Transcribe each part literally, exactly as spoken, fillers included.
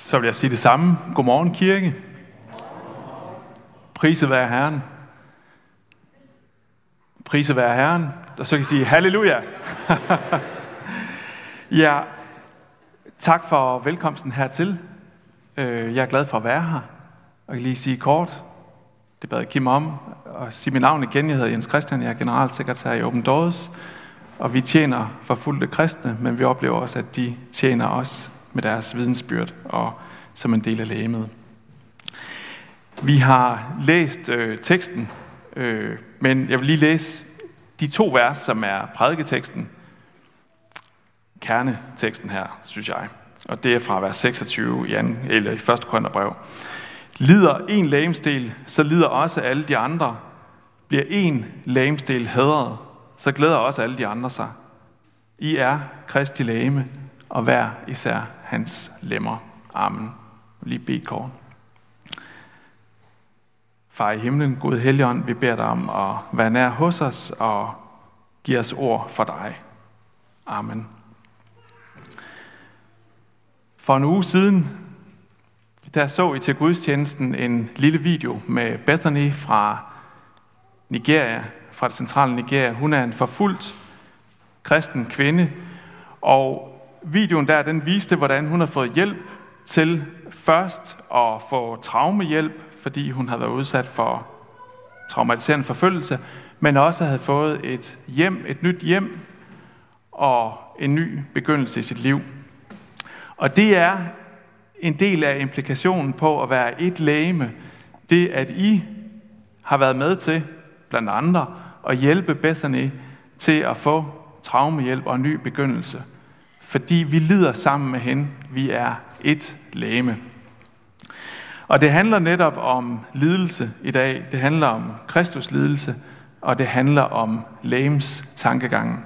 Så vil jeg sige det samme. Godmorgen, kirke. Priset være Herren. Priset være Herren. Og så kan jeg sige halleluja. Ja, tak for velkomsten hertil. Jeg er glad for at være her. Og jeg kan lige sige kort, det bad jeg Kim om, og sige mit navn igen. Jeg hedder Jens Christian, jeg er generalsekretær i Open Doors. Og vi tjener forfulgte kristne, men vi oplever også, at de tjener os med deres vidensbyrd og som en del af lægemet. Vi har læst øh, teksten, øh, men jeg vil lige læse de to vers, som er prædiketeksten. Kerneteksten her, synes jeg. Og det er fra vers seksogtyve i, anden, eller i første Korintherbrev. Lider en legemsdel, så lider også alle de andre. Bliver en legemsdel hædret, så glæder også alle de andre sig. I er Kristi legeme, og hver især hans lemmer. Amen. Lige bed kort. Far i himlen, Gud Helligånd, vi beder dig om at være nær hos os og give os ord for dig. Amen. For en uge siden, der så I til gudstjenesten en lille video med Bethany fra Nigeria, fra det centrale Nigeria. Hun er en forfulgt kristen kvinde, og videoen der, den viste, hvordan hun har fået hjælp til først at få traumehjælp, fordi hun havde været udsat for traumatiserende forfølgelse, men også havde fået et hjem, et nyt hjem og en ny begyndelse i sit liv. Og det er en del af implikationen på at være et legeme, det at I har været med til, blandt andre, at hjælpe Bethany til at få traumehjælp og en ny begyndelse. Fordi vi lider sammen med hende. Vi er et legeme. Og det handler netop om lidelse i dag. Det handler om Kristus lidelse, og det handler om legems tankegangen.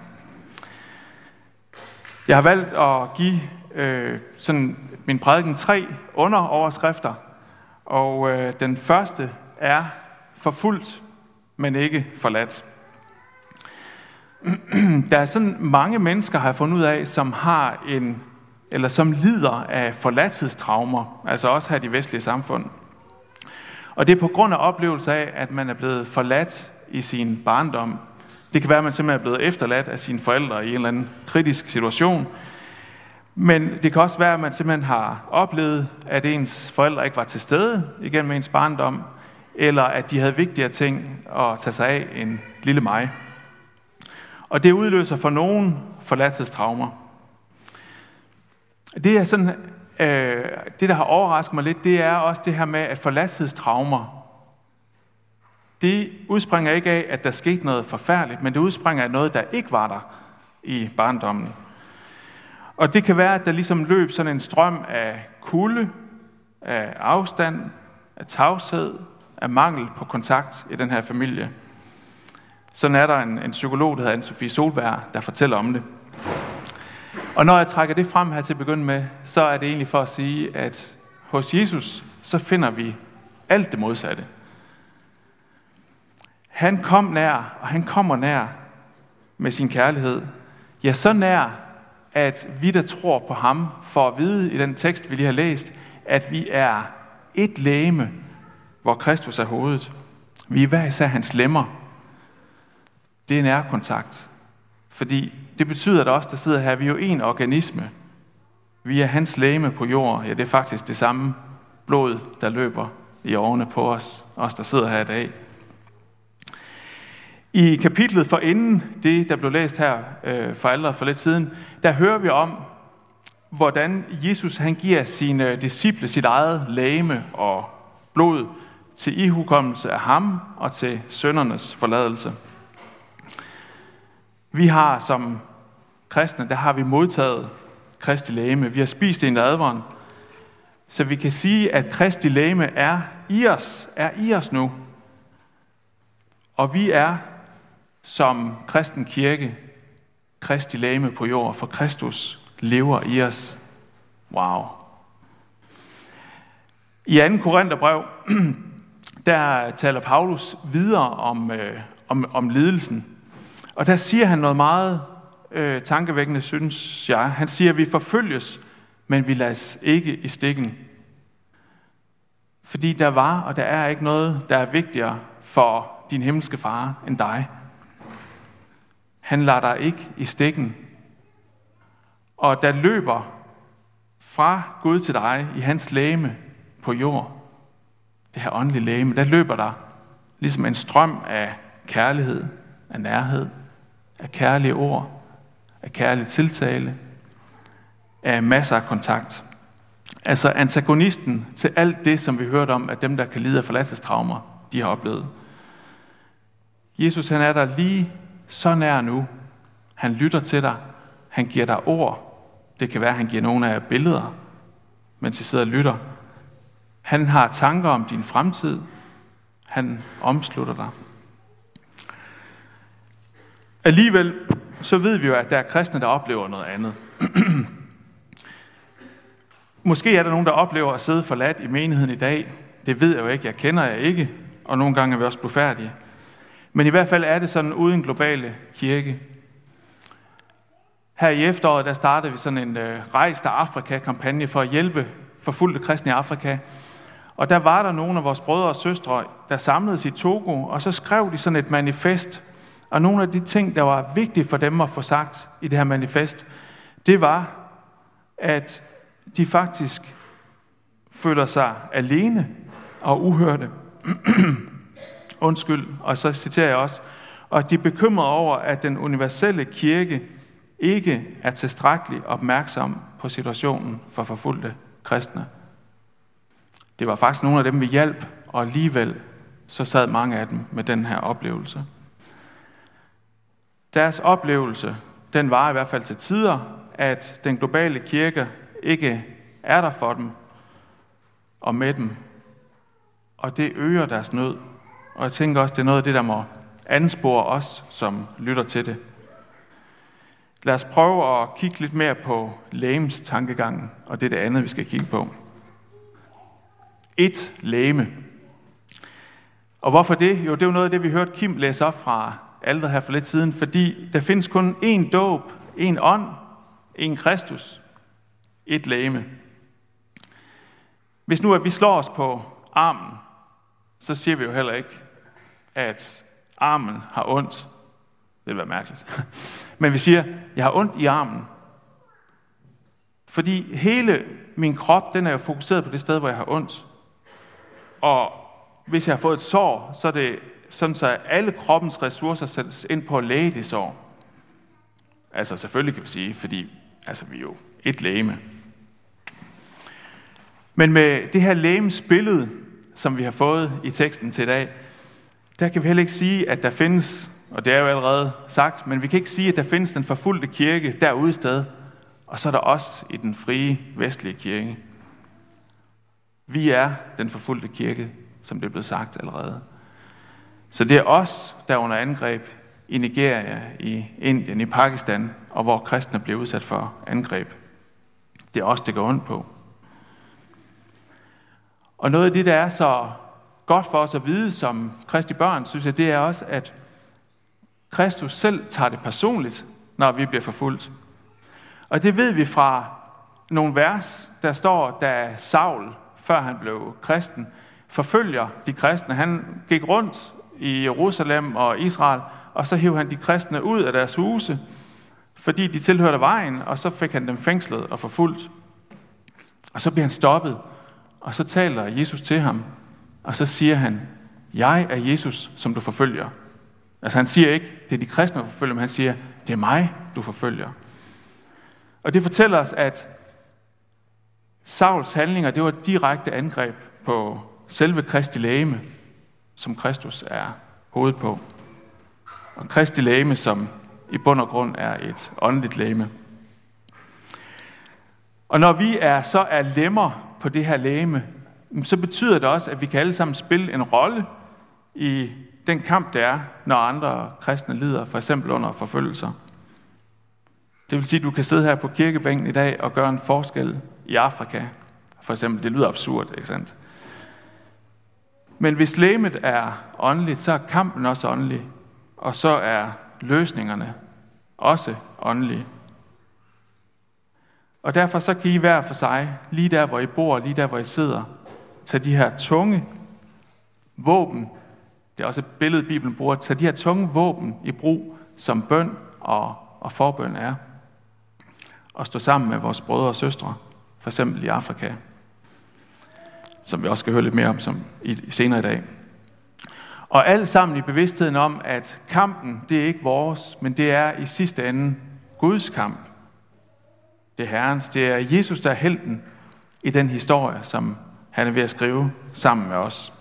Jeg har valgt at give øh, sådan min prædiken tre underoverskrifter, og øh, den første er forfulgt, men ikke forladt. Der er sådan mange mennesker, har jeg fundet ud af, som har en, eller som lider af forladthedstraumer, altså også her i de vestlige samfund. Og det er på grund af oplevelse af, at man er blevet forladt i sin barndom. Det kan være, at man simpelthen er blevet efterladt af sine forældre i en eller anden kritisk situation. Men det kan også være, at man simpelthen har oplevet, at ens forældre ikke var til stede igennem ens barndom, eller at de havde vigtigere ting at tage sig af end lille mig. Og det udløser for nogen forladthedstraumer. Det er sådan, øh, det der har overrasket mig lidt, det er også det her med, at forladthedstraumer, det udspringer ikke af, at der skete noget forfærdeligt, men det udspringer af noget, der ikke var der i barndommen. Og det kan være, at der ligesom løb sådan en strøm af kulde, af afstand, af tavshed, af mangel på kontakt i den her familie. Sådan er der en, en psykolog, der hedder Anne-Sophie Solberg, der fortæller om det. Og når jeg trækker det frem her til at begynde med, så er det egentlig for at sige, at hos Jesus, så finder vi alt det modsatte. Han kom nær, og han kommer nær med sin kærlighed. Ja, så nær, at vi, der tror på ham, får at vide i den tekst, vi lige har læst, at vi er et legeme, hvor Kristus er hovedet. Vi er hver især hans lemmer. Det er nærkontakt. Fordi det betyder, at os, der sidder her, vi er jo en organisme. Vi er hans legeme på jorden. Ja, det er faktisk det samme blod, der løber i årene på os, os der sidder her i dag. I kapitlet for inden, det der blev læst her øh, for allerede for lidt siden, der hører vi om, hvordan Jesus han giver sine disciple sit eget legeme og blod til ihukommelse af ham og til syndernes forladelse. Vi har som kristne, der har vi modtaget Kristi legeme. Vi har spist det i nadveren, så vi kan sige, at Kristi legeme er i os, er i os nu. Og vi er som kristen kirke Kristi legeme på jord, for Kristus lever i os. Wow. I anden Korintherbrev, der taler Paulus videre om, øh, om, om lidelsen. Og der siger han noget meget øh, tankevækkende, synes jeg. Han siger, at vi forfølges, men vi lader ikke i stikken. Fordi der var, og der er ikke noget, der er vigtigere for din himmelske far end dig. Han lader dig ikke i stikken. Og der løber fra Gud til dig i hans legeme på jord, det her åndelige legeme, der løber der ligesom en strøm af kærlighed, af nærhed, af kærlige ord, af kærlig tiltale, af masser af kontakt. Altså antagonisten til alt det, som vi hørte om, at dem, der kan lide af forladselstraumer, de har oplevet. Jesus, han er der lige så nær nu. Han lytter til dig. Han giver dig ord. Det kan være, at han giver nogle af billeder, mens I sidder og lytter. Han har tanker om din fremtid. Han omslutter dig. Alligevel så ved vi jo, at der er kristne, der oplever noget andet. Måske er der nogen, der oplever at sidde forladt i menigheden i dag. Det ved jeg jo ikke. Jeg kender jeg ikke. Og nogle gange er vi også blufærdige. Men i hvert fald er det sådan uden globale kirke. Her i efteråret, der startede vi sådan en øh, Rejs til Afrika-kampagne for at hjælpe forfulgte kristne i Afrika. Og der var der nogle af vores brødre og søstre, der samledes i Togo, og så skrev de sådan et manifest. Og nogle af de ting, der var vigtige for dem at få sagt i det her manifest, det var, at de faktisk føler sig alene og uhørte. Undskyld, og så citerer jeg også, og de er bekymrede over, at den universelle kirke ikke er tilstrækkeligt opmærksom på situationen for forfulgte kristne. Det var faktisk nogle af dem, vi hjalp, og alligevel så sad mange af dem med den her oplevelse. Deres oplevelse, den var i hvert fald til tider, at den globale kirke ikke er der for dem og med dem, og det øger deres nød. Og jeg tænker også, det er noget af det, der må anspore os, som lytter til det. Lad os prøve at kigge lidt mere på legems tankegangen, og det er det andet, vi skal kigge på. Et legeme. Og hvorfor det? Jo, det er jo noget af det, vi hørte Kim læse op fra alteret her for lidt siden, fordi der findes kun én dåb, én ånd, én Kristus, et legeme. Hvis nu at vi slår os på armen, så siger vi jo heller ikke, at armen har ondt. Det vil være mærkeligt. Men vi siger, jeg har ondt i armen. Fordi hele min krop, den er jo fokuseret på det sted, hvor jeg har ondt. Og hvis jeg har fået et sår, så er det sådan, så alle kroppens ressourcer sættes ind på at læge det sår. Altså selvfølgelig kan vi sige, fordi altså, vi er jo et legeme. Men med det her legemes billede, som vi har fået i teksten til i dag, der kan vi heller ikke sige, at der findes, og det er jo allerede sagt, men vi kan ikke sige, at der findes den forfulgte kirke derude i sted, og så er der os i den frie vestlige kirke. Vi er den forfulgte kirke, som det er blevet sagt allerede. Så det er os, der er under angreb i Nigeria, i Indien, i Pakistan, og hvor kristne bliver udsat for angreb. Det er os, det går ondt på. Og noget af det, der er så godt for os at vide som kristi børn, synes jeg, det er også, at Kristus selv tager det personligt, når vi bliver forfulgt. Og det ved vi fra nogle vers, der står, da Saul, før han blev kristen, forfølger de kristne. Han gik rundt i Jerusalem og Israel, og så hev han de kristne ud af deres huse, fordi de tilhørte vejen, og så fik han dem fængslet og forfulgt. Og så bliver han stoppet, og så taler Jesus til ham, og så siger han, jeg er Jesus, som du forfølger. Altså han siger ikke, det er de kristne, du forfølger, men han siger, det er mig, du forfølger. Og det fortæller os, at Sauls handlinger, det var et direkte angreb på selve Kristi legeme, som Kristus er hovedet på. Og Kristi legeme, som i bund og grund er et åndeligt legeme. Og når vi er så er lemmer på det her legeme, så betyder det også, at vi kan alle sammen spille en rolle i den kamp, der er, når andre kristne lider, for eksempel under forfølgelser. Det vil sige, at du kan sidde her på kirkebænken i dag og gøre en forskel i Afrika. For eksempel, det lyder absurd, ikke sandt? Men hvis legemet er åndeligt, så er kampen også åndelig, og så er løsningerne også åndelige. Og derfor så kan I hver for sig, lige der hvor I bor, lige der hvor I sidder, tage de her tunge våben, det er også et billede, Bibelen bruger, tage de her tunge våben i brug, som bøn og, og forbøn er, og stå sammen med vores brødre og søstre, for eksempel i Afrika, som vi også skal høre lidt mere om som i, senere i dag. Og alt sammen i bevidstheden om, at kampen, det er ikke vores, men det er i sidste ende Guds kamp. Det er Herrens, det er Jesus, der er helten i den historie, som han er ved at skrive sammen med os.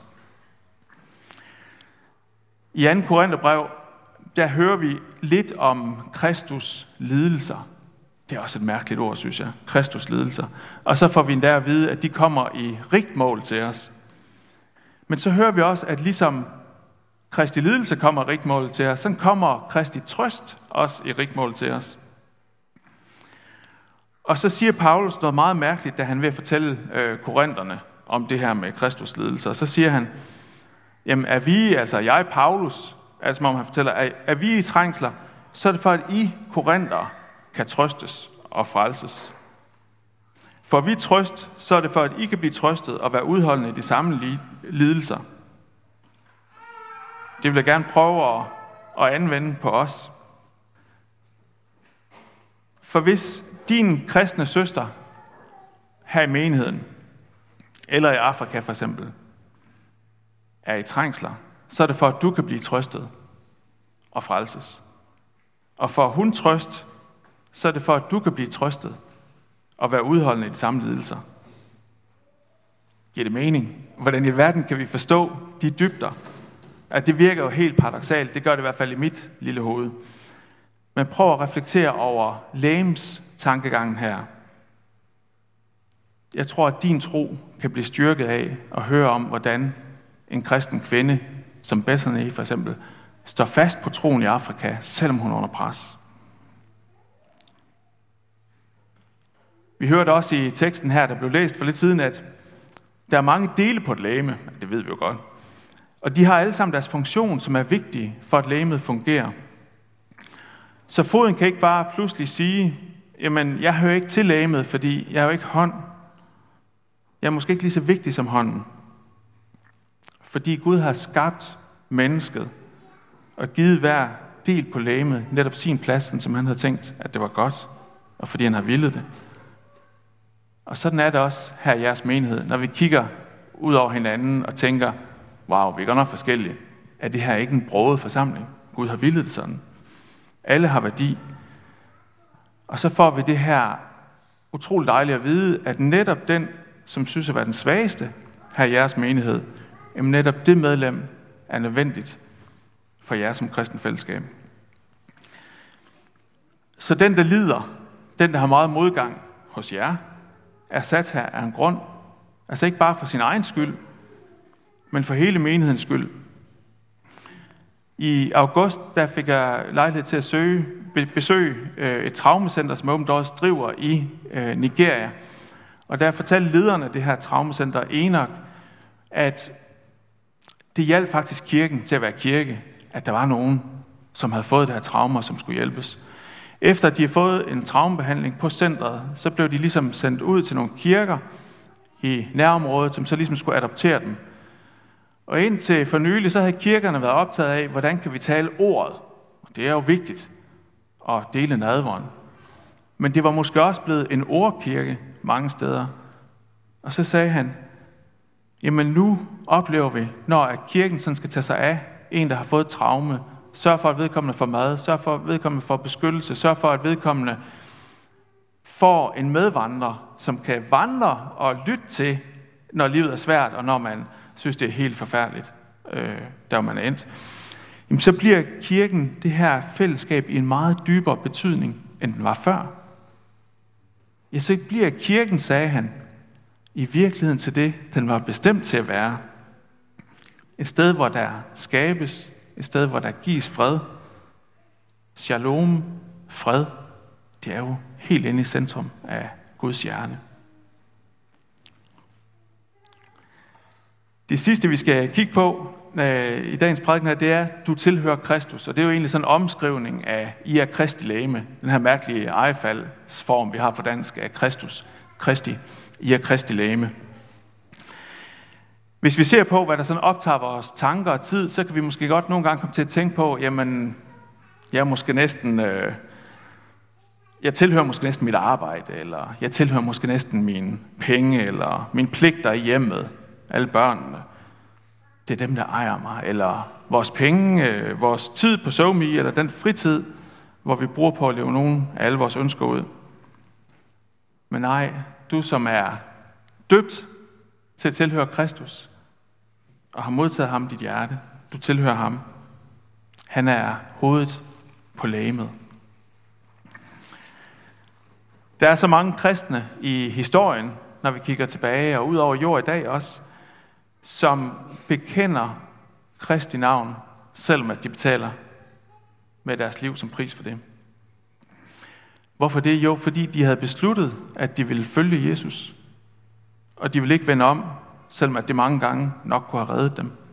I anden Korintherbrev, der hører vi lidt om Kristus lidelser. Det er også et mærkeligt ord, synes jeg. Kristus lidelser. Og så får vi endda at vide, at de kommer i rigt mål til os. Men så hører vi også, at ligesom Kristi lidelse kommer i rigt mål til os, så kommer Kristi trøst også i rigt mål til os. Og så siger Paulus noget meget mærkeligt, da han vil fortælle øh, korinterne om det her med Kristus lidelse. Og så siger han, jamen er vi, altså jeg Paulus, altså som om han fortæller, er, er vi i trængsler, så er det for, at I korintere kan trøstes og frelses. For vi trøst, så er det for, at I kan blive trøstet og være udholdende i de samme lidelser. Det vil jeg gerne prøve at, at anvende på os. For hvis din kristne søster her i menigheden, eller i Afrika for eksempel, er i trængsler, så er det for, at du kan blive trøstet og frelses. Og for hun trøst, så er det for, at du kan blive trøstet og være udholdende i de samme lidelser. Giver det mening? Hvordan i verden kan vi forstå de dybder? At det virker jo helt paradoksalt, det gør det i hvert fald i mit lille hoved. Men prøv at reflektere over legems tankegangen her. Jeg tror, at din tro kan blive styrket af at høre om, hvordan en kristen kvinde, som Bethany for eksempel, står fast på troen i Afrika, selvom hun er under pres. Vi hørte også i teksten her, der blev læst for lidt siden, at der er mange dele på et legeme, det ved vi jo godt. Og de har alle sammen deres funktion, som er vigtig for, at legemet fungerer. Så foden kan ikke bare pludselig sige, jamen jeg hører ikke til legemet, fordi jeg er jo ikke hånd. Jeg er måske ikke lige så vigtig som hånden. Fordi Gud har skabt mennesket og givet hver del på legemet netop sin plads, som han havde tænkt, at det var godt, og fordi han har villet det. Og sådan er det også her i jeres menighed, når vi kigger ud over hinanden og tænker, wow, vi er godt nok forskellige. Er det her ikke en broget forsamling? Gud har villet det sådan. Alle har værdi. Og så får vi det her utroligt dejligt at vide, at netop den, som synes at være den svageste her i jeres menighed, jamen netop det medlem er nødvendigt for jer som kristen fællesskab. Så den, der lider, den, der har meget modgang hos jer, er sat her af en grund. Altså ikke bare for sin egen skyld, men for hele menighedens skyld. I august der fik jeg lejlighed til at søge, besøge et traumacenter, som åbent også driver i Nigeria. Og der fortalte lederne af det her traumacenter, Enoch, at det hjalp faktisk kirken til at være kirke, at der var nogen, som havde fået det her traumer, som skulle hjælpes. Efter at de havde fået en traumebehandling på centret, så blev de ligesom sendt ud til nogle kirker i nærområdet, som så ligesom skulle adoptere dem. Og indtil for nylig, så havde kirkerne været optaget af, hvordan kan vi tale ordet. Det er jo vigtigt at dele nadveren. Men det var måske også blevet en ordkirke mange steder. Og så sagde han, jamen nu oplever vi, når kirken sådan skal tage sig af en, der har fået traume, sørg for, at vedkommende får mad, sørg for, at vedkommende får beskyttelse, sørg for, at vedkommende får en medvandrer, som kan vandre og lytte til, når livet er svært, og når man synes, det er helt forfærdeligt, øh, der man er endt. Jamen, så bliver kirken det her fællesskab i en meget dybere betydning, end den var før. Ja, så bliver kirken, sagde han, i virkeligheden til det, den var bestemt til at være. Et sted, hvor der skabes, et sted, hvor der gives fred. Shalom, fred, det er jo helt inde i centrum af Guds hjerne. Det sidste, vi skal kigge på øh, i dagens prædiken her, det er, du tilhører Kristus. Og det er jo egentlig sådan en omskrivning af, I er Kristi legeme. Den her mærkelige ejefaldsform, vi har på dansk, af Kristus. Kristi. I er Kristi legeme. Hvis vi ser på, hvad der sådan optager vores tanker og tid, så kan vi måske godt nogle gange komme til at tænke på, jamen, jeg er måske næsten, øh, jeg tilhører måske næsten mit arbejde, eller jeg tilhører måske næsten mine penge, eller mine pligter i hjemmet, alle børnene. Det er dem, der ejer mig, eller vores penge, øh, vores tid på SoMe, eller den fritid, hvor vi bruger på at leve nogle af alle vores ønsker ud. Men nej, du som er døbt til at tilhøre Kristus, og har modtaget ham i dit hjerte, du tilhører ham. Han er hovedet på legemet. Der er så mange kristne i historien, når vi kigger tilbage, og ud over jord i dag også, som bekender Kristi navn, selvom at de betaler med deres liv som pris for det. Hvorfor det? Jo, fordi de havde besluttet, at de ville følge Jesus. Og de ville ikke vende om, selvom at det mange gange nok kunne have reddet dem.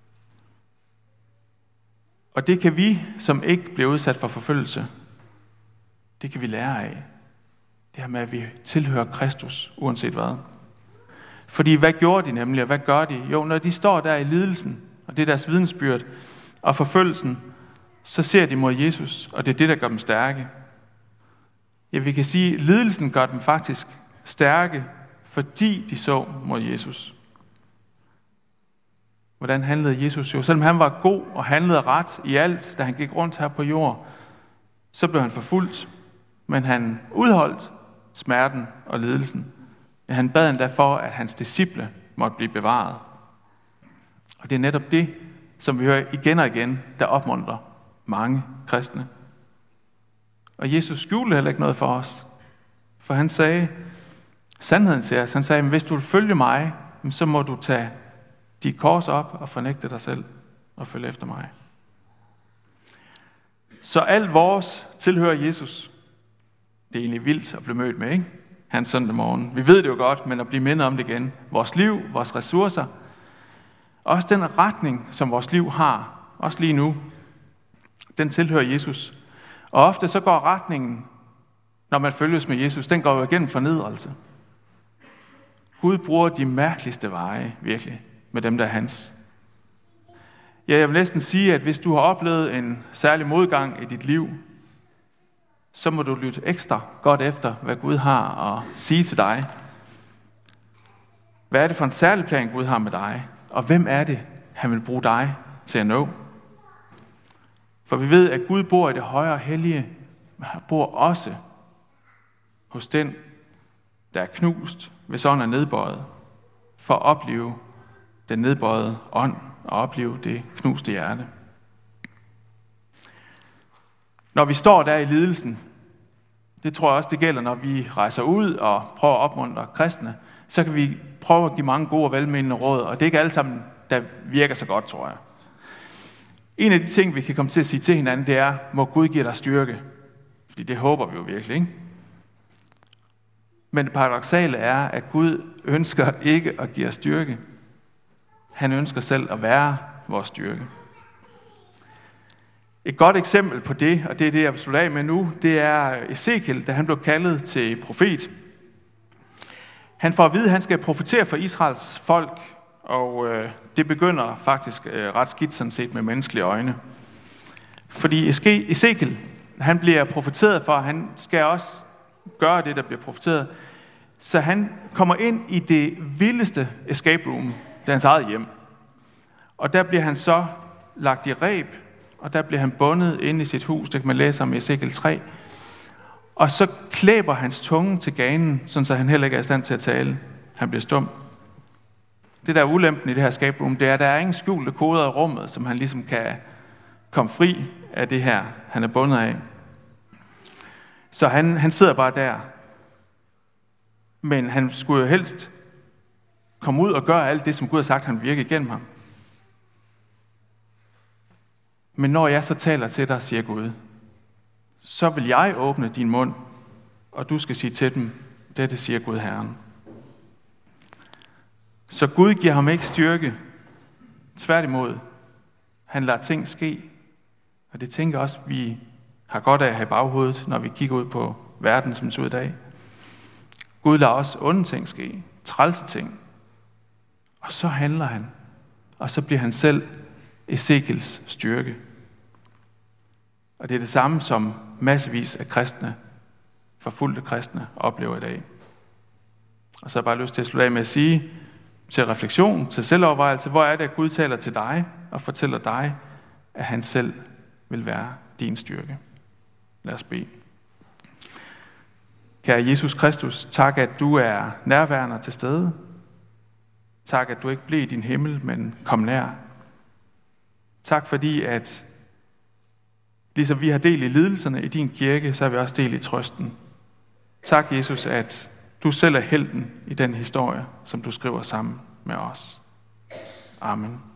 Og det kan vi, som ikke bliver udsat for forfølgelse, det kan vi lære af. Det her med, at vi tilhører Kristus, uanset hvad. Fordi hvad gjorde de nemlig, og hvad gør de? Jo, når de står der i lidelsen, og det er deres vidensbyrd, og forfølgelsen, så ser de mod Jesus, og det er det, der gør dem stærke. Ja, vi kan sige, at lidelsen gør dem faktisk stærke, fordi de så mod Jesus. Hvordan handlede Jesus jo? Selvom han var god og handlede ret i alt, da han gik rundt her på jord, så blev han forfulgt, men han udholdt smerten og lidelsen. Ja, han bad endda for, at hans disciple måtte blive bevaret. Og det er netop det, som vi hører igen og igen, der opmuntrer mange kristne. Og Jesus skjulte heller ikke noget for os. For han sagde sandheden til os. Han sagde, hvis du vil følge mig, så må du tage dit kors op og fornægte dig selv og følge efter mig. Så alt vores tilhører Jesus. Det er egentlig vildt at blive mødt med, ikke? Hans søndag morgen. Vi ved det jo godt, men at blive mindet om det igen. Vores liv, vores ressourcer, også den retning, som vores liv har, også lige nu, den tilhører Jesus. Og ofte så går retningen, når man følges med Jesus, den går jo igennem fornedrelse. Gud bruger de mærkeligste veje, virkelig, med dem, der er hans. Ja, jeg vil næsten sige, at hvis du har oplevet en særlig modgang i dit liv, så må du lytte ekstra godt efter, hvad Gud har at sige til dig. Hvad er det for en særlig plan, Gud har med dig? Og hvem er det, han vil bruge dig til at nå? For vi ved, at Gud bor i det højere hellige, men han bor også hos den, der er knust, hvis ånden er nedbøjet, for at opleve den nedbøjede ånd og opleve det knuste hjerte. Når vi står der i lidelsen, det tror jeg også, det gælder, når vi rejser ud og prøver at opmuntre kristne, så kan vi prøve at give mange gode og velmenende råd, og det er ikke alle sammen, der virker så godt, tror jeg. En af de ting, vi kan komme til at sige til hinanden, det er, må Gud give dig styrke. Fordi det håber vi jo virkelig, ikke? Men det paradoksale er, at Gud ønsker ikke at give os styrke. Han ønsker selv at være vores styrke. Et godt eksempel på det, og det er det, jeg vil slutte af med nu, det er Ezekiel, da han blev kaldet til profet. Han får at vide, at han skal profetere for Israels folk, og øh, det begynder faktisk øh, ret skidt sådan set med menneskelige øjne. Fordi Ezekiel, han bliver profeteret for, han skal også gøre det, der bliver profeteret. Så han kommer ind i det vildeste escape room, det er hans eget hjem. Og der bliver han så lagt i reb, og der bliver han bundet inde i sit hus, det kan man læse om i Ezekiel tre. Og så klæber hans tunge til ganen, sådan så han heller ikke er i stand til at tale. Han bliver stum. Det der er ulempen i det her escape room, det er, at der er ingen skjulte koder i rummet, som han ligesom kan komme fri af det her, han er bundet af. Så han, han sidder bare der. Men han skulle jo helst komme ud og gøre alt det, som Gud har sagt, han virker igennem ham. Men når jeg så taler til dig, siger Gud, så vil jeg åbne din mund, og du skal sige til dem, dette siger Gud Herren. Så Gud giver ham ikke styrke. Tværtimod, han lader ting ske. Og det tænker også, vi har godt af at have i baghovedet, når vi kigger ud på verden, som ser ud i dag. Gud lader også onde ting ske, trælse ting. Og så handler han. Og så bliver han selv Ezekiels styrke. Og det er det samme, som massevis af kristne, forfulgte kristne, oplever i dag. Og så har jeg bare lyst til at slutte af med at sige, til refleksion, til selvovervejelse, hvor er det, at Gud taler til dig og fortæller dig, at han selv vil være din styrke. Lad os bede. Kære Jesus Kristus, tak, at du er nærværende til stede. Tak, at du ikke blev i din himmel, men kom nær. Tak, fordi at ligesom vi har del i lidelserne i din kirke, så har vi også del i trøsten. Tak, Jesus, at du selv er helten i den historie, som du skriver sammen med os. Amen.